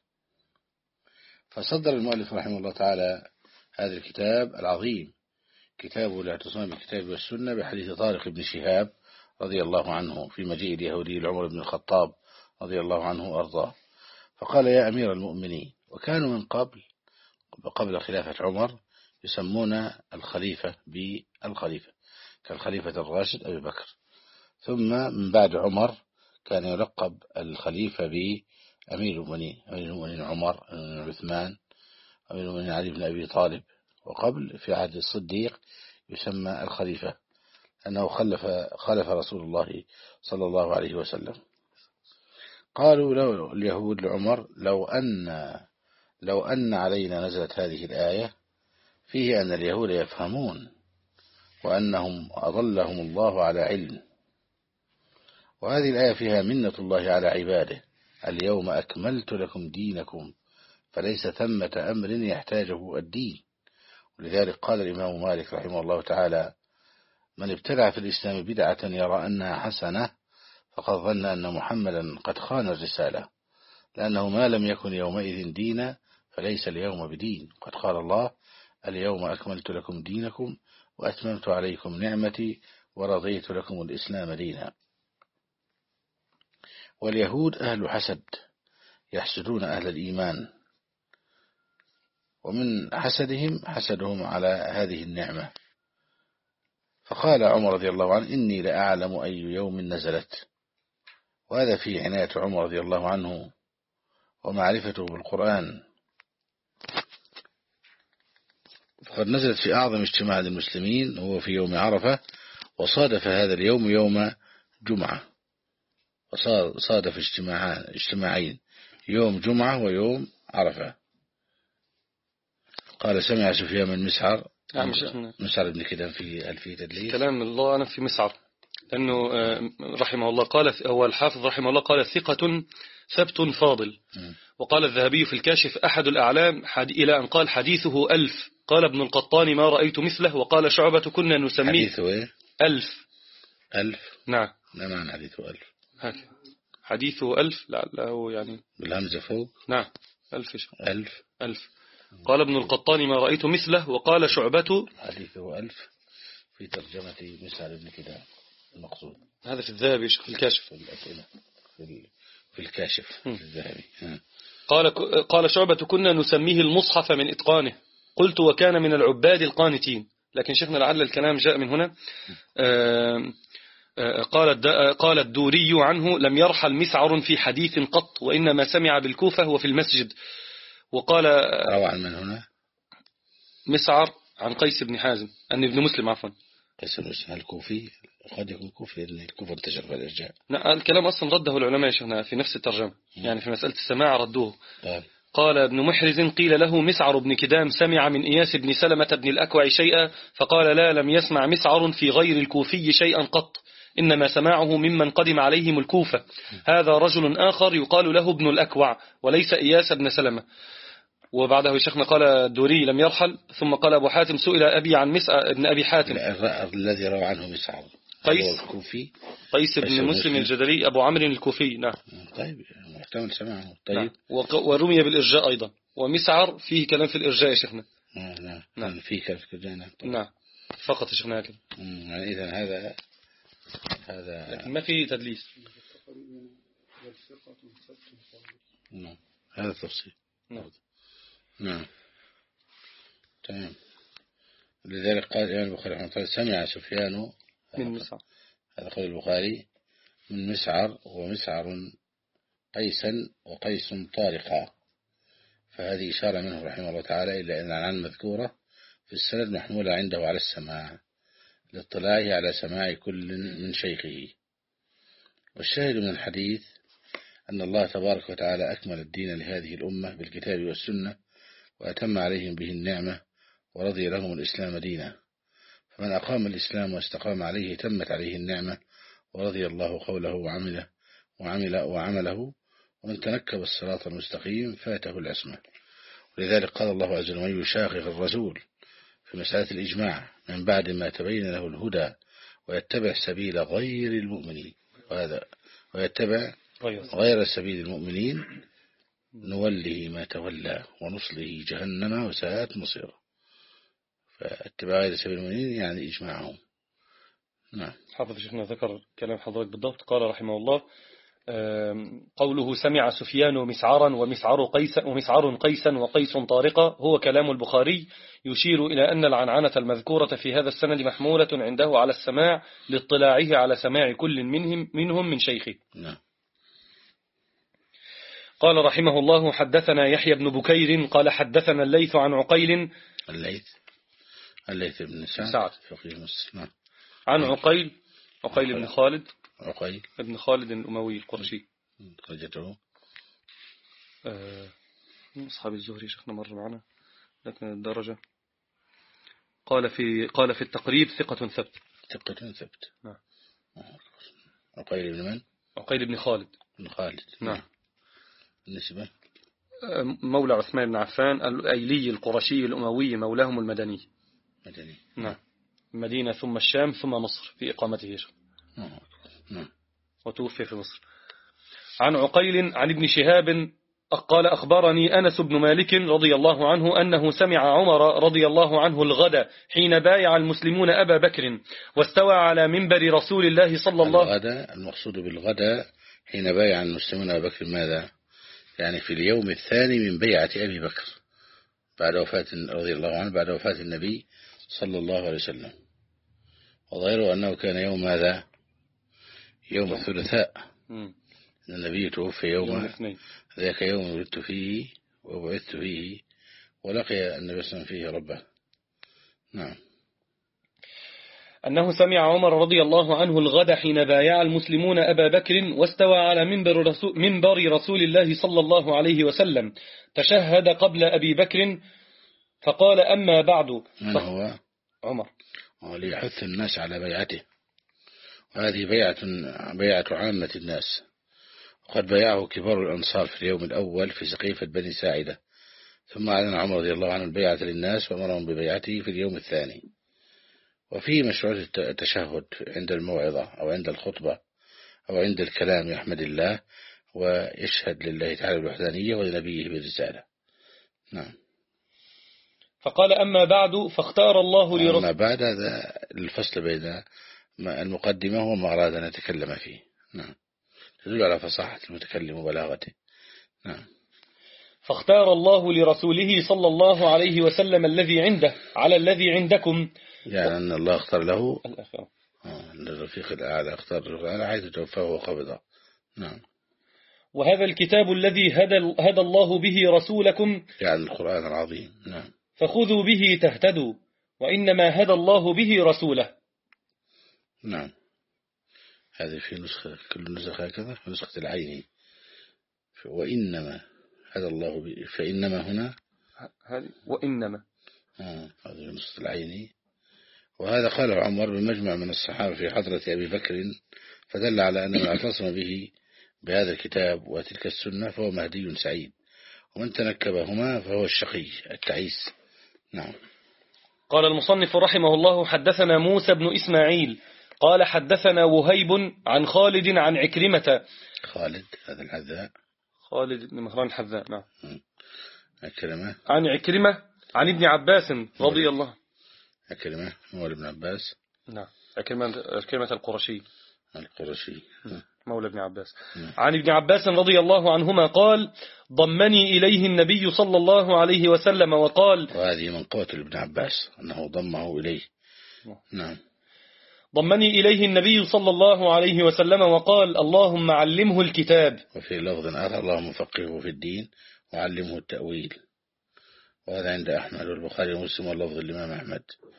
فصدر المؤلف رحمه الله تعالى هذا الكتاب العظيم كتابه الاعتصام بالكتاب والسنة بحديث طارق بن شهاب رضي الله عنه في مجيء اليهودي لعمر بن الخطاب رضي الله عنه وأرضاه، فقال: يا أمير المؤمنين. وكانوا من قبل قبل خلافة عمر يسمون الخليفة بالخليفة كالخليفة الراشد أبي بكر، ثم من بعد عمر كان يلقب الخليفة بأمير المؤمنين، أمير المؤمنين عمر، أمير عثمان، أمير المؤمنين علي بن أبي طالب. وقبل في عهد الصديق يسمى الخليفة أنه خلف خلف رسول الله صلى الله عليه وسلم. قالوا لو اليهود لعمر: لو أن لو أن علينا نزلت هذه الآية فيه أن اليهود يفهمون وأنهم أضلهم الله على علم. وهذه الآية فيها منة الله على عباده: اليوم أكملت لكم دينكم، فليس ثمة أمر يحتاجه الدين. ولذلك قال الإمام مالك رحمه الله تعالى: من ابتدع في الإسلام بدعة يرى أنها حسنة فقد ظن أن محمدا قد خان الرسالة، لأنه ما لم يكن يومئذ دينا فليس اليوم بدين. قد قال الله: اليوم أكملت لكم دينكم وأتممت عليكم نعمتي ورضيت لكم الإسلام دينا. واليهود أهل حسد يحسدون أهل الإيمان، ومن حسدهم حسدهم على هذه النعمة. فقال عمر رضي الله عنه: إني لأعلم أي يوم نزلت. وهذا في عناية عمر رضي الله عنه ومعرفته بالقرآن. فقد نزلت في أعظم اجتماع للمسلمين وهو في يوم عرفة، وصادف هذا اليوم يوم جمعة، وصادف اجتماعين يوم جمعة ويوم عرفة. قال: سمع سفيان من مسعر مسعر بن كدام في ألفية تدليس. كلام الله أنا في مسعر، لأنه رحمه الله قال، هو الحافظ رحمه الله قال: ثقة ثبت فاضل. م. وقال الذهبي في الكاشف: أحد الأعلام حد إلى أن قال: حديثه ألف. قال ابن القطان: ما رأيت مثله. وقال شعبة: كنا نسميه حديثه إيه؟ ألف. ألف. نعم. لا معنى حديثه ألف. هكذا حديثه ألف لعله يعني بالهمزة فوق. نعم ألف ألف ألف. قال ابن القطان: ما رأيت مثله. وقال شعبة: حديثه ألف في ترجمة مسعر بن كدام المقصود. هذا في الذهبي في الكاشف في الأسئلة في, في الكاشف في الذهبي. قال قال شعبة: كنا نسميه المصحف من إتقانه. قلت: وكان من العباد القانتين. لكن شيخنا لعل الكلام جاء من هنا. آه قال قال الدوري عنه: لم يرحل مسعر في حديث قط، وإنما سمع بالكوفة وفي المسجد. وقال روى عن من هنا؟ مسعر عن قيس بن حازم أن ابن مسلم عفوا. قيس بن مسلم الكوفي، قد يكون كوفي لأن الكوفة انتشر في الإرجاء. الكلام أصلا رده العلماء شيخنا في نفس الترجمة، يعني في مسألة السماع ردوه. طيب. قال ابن محرز: قيل له مسعر بن كدام سمع من إياس بن سلمة بن الأكوع شيئا، فقال: لا، لم يسمع مسعر في غير الكوفي شيئا قط، إنما سماعه ممن قدم عليهم الكوفة. هذا رجل آخر يقال له ابن الأكوع وليس إياس بن سلمة. وبعده شيخنا قال الدوري: لم يرحل. ثم قال أبو حاتم: سئل أبي عن مسعر ابن أبي حاتم الذي روى عنه مسعر قيس الكوفي قيس بن مسلم الجدلي أبو عمرو الكوفي. نعم. طيب محتمل سماعه. طيب. نعم. ورمي بالإرجاء أيضا، ومسعر فيه كلام في الإرجاء يا شيخنا. آه نعم. نعم فيه كلام في الإرجاء. نعم. نعم فقط يا شيخنا كده. يعني إذا هذا هذا لكن ما فيه تدليس. نعم هذا التفصيل. نعم. نعم تمام. لذلك قال الإمام البخاري رحمه الله: سمع سفيان من مسعر. هذا قول البخاري من مسعر، ومسعر قيسا وقيس طارقا. فهذه إشارة منه رحمه الله تعالى إلا أن العن مذكورة في السند محمولة عنده على السماع لاطلاعه على سماع كل من شيخه. والشاهد من الحديث أن الله تبارك وتعالى أكمل الدين لهذه الأمة بالكتاب والسنة، وأتم عليهم به النعمة، ورضي لهم الإسلام دينا. فمن أقام الإسلام واستقام عليه تمت عليه النعمة، ورضي الله قوله وعمله وعمل وعمله. ومن تنكب الصراط المستقيم فاته العصمة. ولذلك قال الله عز وجل: ومن يشاقق الرسول في مسألة الإجماع من بعد ما تبين له الهدى ويتبع سبيل غير المؤمنين، وهذا ويتبع غير سبيل المؤمنين نوله ما تولى ونصله جهنم وساءت مصيره. فاتباع غير سبيل المؤمنين يعني إجماعهم. نعم. حافظ شيخنا ذكر كلام حضرتك بالضبط. قال رحمه الله قوله سمع سفيان مسعرا ومسعر قيسا ومسعر قيسا وقيس طارقا هو كلام البخاري، يشير إلى أن العنعنة المذكورة في هذا السند محمولة عنده على السماع لاطلاعه على سماع كل منهم منهم من شيخه. نعم. قال رحمه الله حدثنا يحيى بن بكير قال حدثنا الليث عن عقيل الليث الليث بن سعد, سعد. فقيه مصر. نعم. عن عقيل عقيل بن خالد عقيل ابن خالد الأموي القرشي درجته أه أصحاب الزهري شيخنا مر معنا لكن الدرجة قال في قال في التقريب ثقة ثبت. ثقة ثبت. نعم. عقيل بن من؟ عقيل بن خالد بن خالد. نعم. النسبة مولى عثمان بن عفان الأيلي القرشي الأموي مولاهم المدني. مدني. نعم. المدينة ثم الشام ثم مصر في إقامته. نعم. وتوفي في مصر. عن عقيل عن ابن شهاب قال أخبرني أنس بن مالك رضي الله عنه أنه سمع عمر رضي الله عنه الغد حين بايع المسلمون أبا بكر واستوى على منبر رسول الله صلى الله عليه وسلم. الغد المقصود بالغد حين بايع المسلمون أبا بكر ماذا؟ يعني في اليوم الثاني من بيعة أبي بكر بعد وفاة رضي الله عنه بعد وفاة النبي صلى الله عليه وسلم. وظاهره أنه كان يوم ماذا؟ يوم الثلاثاء. أن النبي توفي يوم ذاك يوم ولدت فيه وبعثت فيه ولقي النبي صلى الله عليه وسلم فيه ربه. نعم. أنه سمع عمر رضي الله عنه الغد حين بايع المسلمون أبا بكر واستوى على منبر رسول, منبر رسول الله صلى الله عليه وسلم تشهد قبل أبي بكر فقال أما بعد. من هو؟ عمر. وليحث الناس على بيعته، وهذه بيعة بيعة عامة الناس، وقد بايعه كبار الأنصار في اليوم الأول في سقيفة بني ساعدة، ثم أعلن عمر رضي الله عنه البيعة للناس وأمرهم ببيعته في اليوم الثاني. وفيه مشروعية التشهد عند الموعظة أو عند الخطبة أو عند الكلام يحمد الله ويشهد لله تعالى بالوحدانية ولنبيه بالرسالة. نعم. فقال أما بعد فاختار الله لرسوله. أما بعد هذا الفصل بين المقدمة وما أراد أن نتكلم فيه. نعم. تدل على فصاحة المتكلم وبلاغته. نعم. فاختار الله لرسوله صلى الله عليه وسلم الذي عنده على الذي عندكم، يعني أن الله اختار له الأخير آه الرفيق الأعلى، اختار الرفيق الأعلى حيث توفاه وقبضه. نعم. وهذا الكتاب الذي هدى, هدى الله به رسولكم، يعني القرآن العظيم. نعم. فخذوا به تهتدوا، وإنما هدى الله به رسوله. نعم. هذه في نسخة، كل نسخة كذا، في نسخة العيني. وإنما هدى الله به، فإنما هنا هذه وإنما آه هذه نسخة العيني. وهذا قاله عمر بمجمع من الصحابة في حضرة أبي بكر، فدل على أن من اعتصم به بهذا الكتاب وتلك السنة فهو مهدي سعيد، ومن تنكبهما فهو الشقي التعيس. نعم. قال المصنف رحمه الله حدثنا موسى بن إسماعيل قال حدثنا وهيب عن خالد عن عكرمة. خالد هذا الحذاء، خالد بن مهران الحذاء. نعم. عكرمة عن عكرمة عن ابن عباس رضي الله. عكرمة مولى ابن عباس. نعم. عكرمة عكرمة القرشي القرشي مولى ابن عباس. عن ابن عباس رضي الله عنهما قال ضمني إليه النبي صلى الله عليه وسلم وقال، وهذه من قوة ابن عباس أنه ضمه إليه. نعم. ضمني إليه النبي صلى الله عليه وسلم وقال اللهم علمه الكتاب. وفي لفظ آخر اللهم فقهه في الدين وعلمه التأويل. وهذا عند أحمد والبخاري ومسلم واللفظ الإمام أحمد.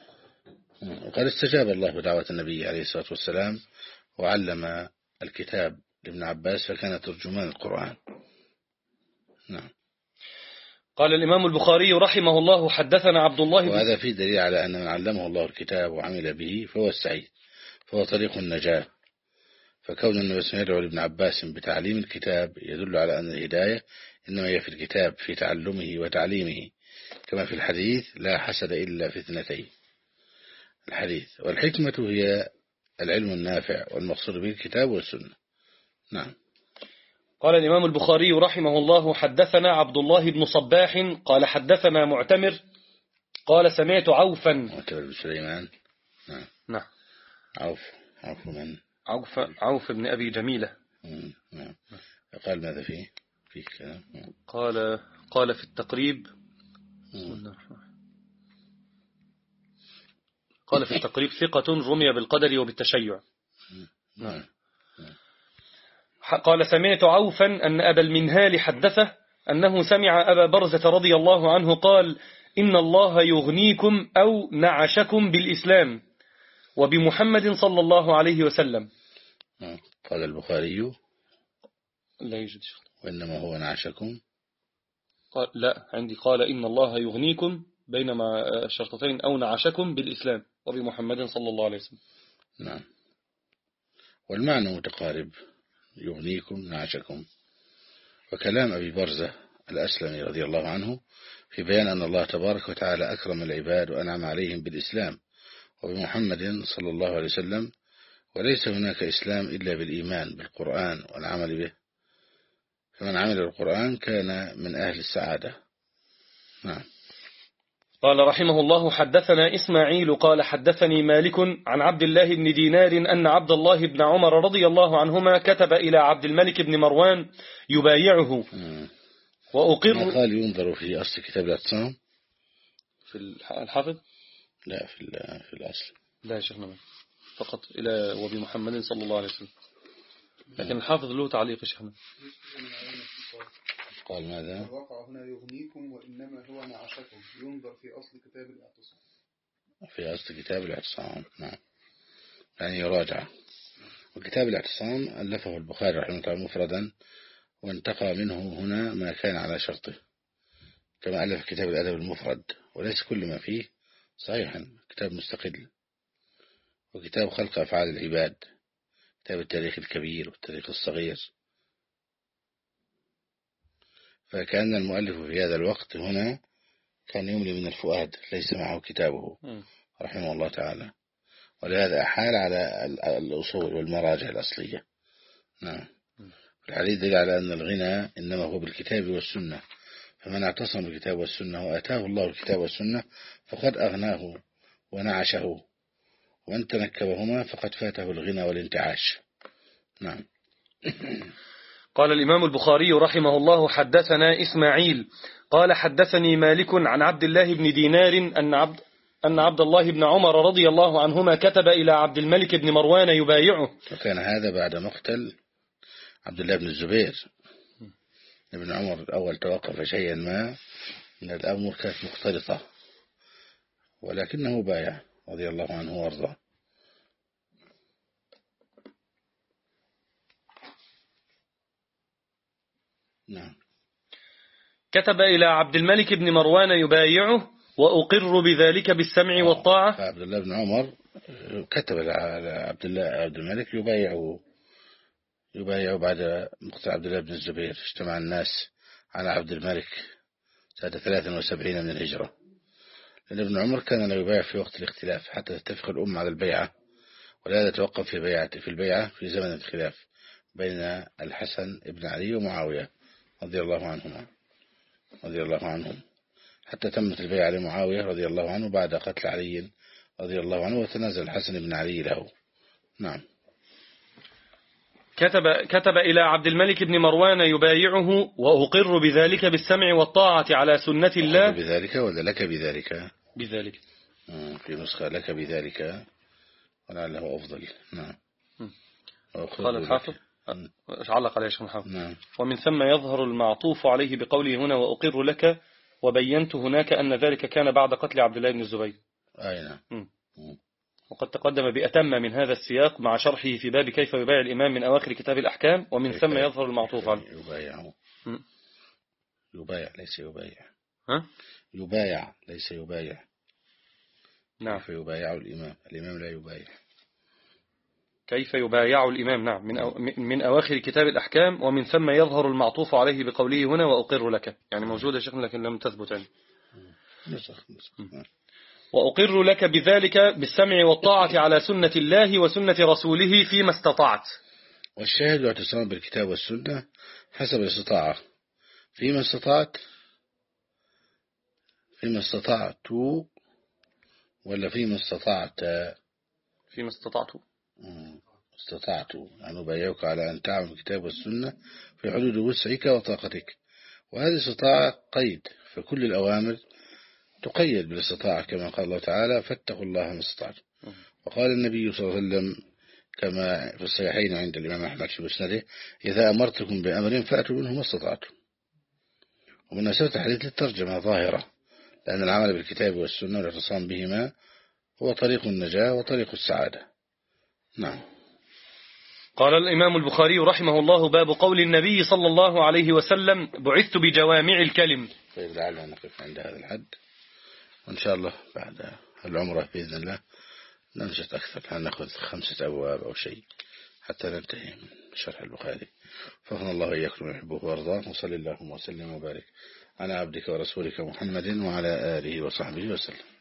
وقد استجاب الله دعوة النبي عليه الصلاة والسلام وعلم الكتاب لابن عباس فكان ترجمان القرآن. نعم. قال الإمام البخاري رحمه الله حدثنا عبد الله. وهذا فيه دليل على أن من علمه الله الكتاب وعمل به فهو السعيد، فهو طريق النجاة. فكون النبي صلى الله عليه وسلم يدعو لابن عباس بتعليم الكتاب يدل على أن الهداية إنما هي في الكتاب في تعلمه وتعليمه، كما في الحديث لا حسد إلا في اثنتين الحديث. والحكمة هي العلم النافع، والمقصود به الكتاب والسنة. نعم. قال الإمام البخاري رحمه الله حدثنا عبد الله بن صباح قال حدثنا معتمر قال سمعت عوفا. معتمر بن سليمان. نعم. نعم. عوف عوف من عوف عوف بن أبي جميلة. نعم. قال ماذا فيه فيه كلام. قال قال في التقريب قال في التقريب ثقة رمي بالقدر وبالتشيع. نعم. قال سمعت عوفا أن أبا المنهال حدثه أنه سمع أبا برزة رضي الله عنه قال إن الله يغنيكم أو نعشكم بالإسلام وبمحمد صلى الله عليه وسلم. قال البخاري لا يوجد. وإنما هو نعشكم. قال لا عندي قال إن الله يغنيكم بينما الشرطتين أو نعشكم بالإسلام وبمحمد صلى الله عليه وسلم. نعم. والمعنى متقارب، يغنيكم نعشكم. وكلام أبي برزة الأسلمي رضي الله عنه في بيان أن الله تبارك وتعالى أكرم العباد وأنعم عليهم بالإسلام وبمحمد صلى الله عليه وسلم، وليس هناك إسلام إلا بالإيمان بالقرآن والعمل به، فمن عمل بالقرآن كان من أهل السعادة. نعم. قال رحمه الله حدثنا إسماعيل قال حدثني مالك عن عبد الله بن دينار أن عبد الله بن عمر رضي الله عنهما كتب إلى عبد الملك بن مروان يبايعه. وأقر. قال ينظر في أصل كتاب الاعتصام في الحافظ؟ لا في في الأصل لا يا شيخنا، فقط إلى وبمحمد صلى الله عليه وسلم، لكن الحافظ له تعليق يا شيخنا. قال ماذا؟ الواقع هنا يغنيكم وإنما هو نعشكم، ينظر في أصل كتاب الاعتصام. في أصل كتاب الاعتصام. نعم. يعني يراجع. وكتاب الاعتصام ألفه البخاري رحمه الله مفردا، وانتقى منه هنا ما كان على شرطه، كما ألف كتاب الأدب المفرد، وليس كل ما فيه صحيحا، كتاب مستقل. وكتاب خلق أفعال العباد، كتاب التاريخ الكبير والتاريخ الصغير. فكأن المؤلف في هذا الوقت هنا كان يملي من الفؤاد، ليس معه كتابه رحمه الله تعالى، ولهذا أحال على الأصول والمراجع الأصلية. نعم. الحديث دل على أن الغنى إنما هو بالكتاب والسنة، فمن اعتصم بالكتاب والسنة وآتاه الله الكتاب والسنة فقد أغناه ونعشه، ومن تنكبهما فقد فاته الغنى والانتعاش. نعم. قال الإمام البخاري رحمه الله حدثنا إسماعيل قال حدثني مالك عن عبد الله بن دينار أن عبد أن عبد الله بن عمر رضي الله عنهما كتب إلى عبد الملك بن مروان يبايعه. وكان هذا بعد مقتل عبد الله بن الزبير. ابن عمر الأول توقف شيئا ما من الأمور كانت مختلطة، ولكنه بايع رضي الله عنه وارضاه. نعم. كتب إلى عبد الملك بن مروان يبايعه وأقر بذلك بالسمع والطاعة. عبد الله بن عمر كتب على عبد الله عبد الملك يبايعه يبايعه بعد مقتل عبد الله بن الزبير. اجتمع الناس على عبد الملك سنة ثلاثة وسبعين من الهجرة، لأن ابن عمر كان لا يبايع في وقت الاختلاف حتى تتفق الأمة على البيعة، ولهذا توقف في بيعته في البيعة في زمن الخلاف بين الحسن بن علي ومعاوية رضي الله عنهما رضي الله عنهم، حتى تمت البيعة لمعاوية رضي الله عنه بعد قتل علي رضي الله عنه، وتنازل الحسن بن علي له. نعم. كتب كتب إلى عبد الملك بن مروان يبايعه وأقر بذلك بالسمع والطاعة على سنة الله. بذلك ولا لك بذلك؟ بذلك. في نسخة لك بذلك ولعله أفضل. نعم. قال الحافظ علق عليه شيخ الحافظ. نعم. ومن ثم يظهر المعطوف عليه بقوله هنا وأقر لك، وبينت هناك أن ذلك كان بعد قتل عبد الله بن الزبير. أي نعم. وقد تقدم بأتم من هذا السياق مع شرحه في باب كيف يبايع الإمام من أواخر كتاب الأحكام، ومن ثم يظهر المعطوف عليه. يبايع يبايع ليس يبايع. ها؟ يبايع ليس يبايع. نعم. كيف يبايع الإمام؟ الإمام لا يبايع. كيف يبايع الإمام. نعم. من أو من أواخر كتاب الأحكام، ومن ثم يظهر المعطوف عليه بقوله هنا وأقر لك، يعني موجودة شيخ لكن لم تثبت عنه. نسخ نسخ. وأقر لك بذلك بالسمع والطاعة على سنة الله وسنة رسوله فيما استطعت. والشاهد واعتصام بالكتاب والسنة حسب الاستطاعة. فيما استطعت فيما استطعت ولا فيما استطعت؟ فيما استطعت. استطعت أن أبايعك على أن تعمل الكتاب والسنة في حدود وسعك وطاقتك، وهذه استطاعة قيد، فكل الأوامر تقيد بالاستطاعة كما قال الله تعالى فاتقوا الله ما استطعتم. وقال النبي صلى الله عليه وسلم كما في الصحيحين عند الإمام أحمد في مسنده إذا أمرتكم بأمر فأتوا منه ما استطعتم. ومناسبة الحديث للترجمة ظاهرة، لأن العمل بالكتاب والسنة والاعتصام بهما هو طريق النجاة وطريق السعادة. نعم. قال الإمام البخاري رحمه الله باب قول النبي صلى الله عليه وسلم بعثت بجوامع الكلم. طيب لعلنا نقف عند هذا الحد، وإن شاء الله بعد العمرة بإذن الله ننشط أكثر، نأخذ خمسة أبواب أو شيء حتى ننتهي من شرح البخاري. فهنا الله إياكم يحبه وارضاه، وصلى اللهم وسلم وبارك على عبدك ورسولك محمد وعلى آله وصحبه وسلم.